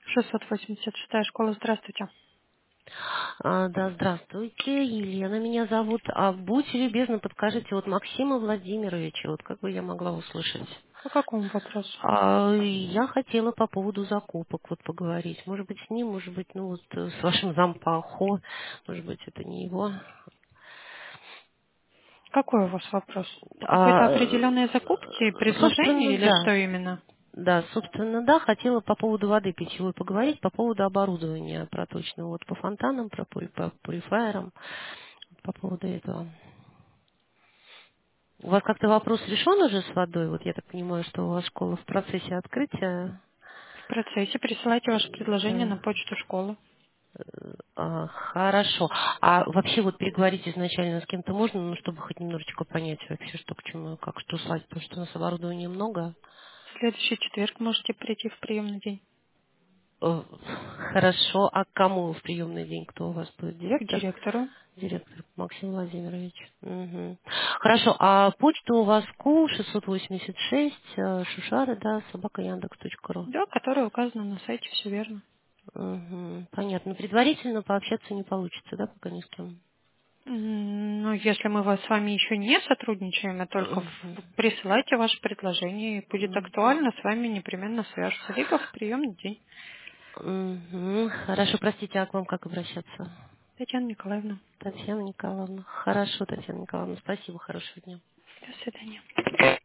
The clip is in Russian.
686 школа, здравствуйте. Да, здравствуйте, Елена меня зовут. Будьте любезны, подскажите, вот Максима Владимировича, вот как бы я могла услышать? По какому вопросу? Я хотела по поводу закупок вот поговорить. Может быть, с ним, может быть, ну вот с вашим зампахо, может быть, это не его. Какой у вас вопрос? Какой-то А, определенные закупки, предложения собственно, или да. что именно? Да, собственно, да, хотела по поводу воды питьевой поговорить, по поводу оборудования проточного, вот по фонтанам, по пурифайерам, по поводу этого. У вас как-то вопрос решен уже с водой? Вот я так понимаю, что у вас школа в процессе открытия. В процессе присылайте ваше предложение Да. на почту школы. Хорошо. А вообще вот переговорить изначально с кем-то можно, ну, чтобы хоть немножечко понять вообще, что к чему, как что слать, потому что у нас оборудования много. В следующий четверг можете прийти в приемный день Э, Хорошо. А к кому в приемный день? Кто у вас будет? к Директор? директору. Директор Максим Владимирович. Мгм. Хорошо. А почта у вас ку 686 Шушара, да, собака Яндекс.ру. Да, которая указана на сайте, все верно. Мгм. Понятно. Предварительно пообщаться не получится, да, пока ни с кем? Ну, если мы с вами еще не сотрудничаем, а только Мгм. присылайте ваше предложение, и будет актуально, с вами непременно свяжутся. Либо в приемный день. Мгм. Хорошо, простите, а к вам как обращаться? Татьяна Николаевна, Татьяна Николаевна. Хорошо, Татьяна Николаевна, спасибо, хорошего дня. до свидания.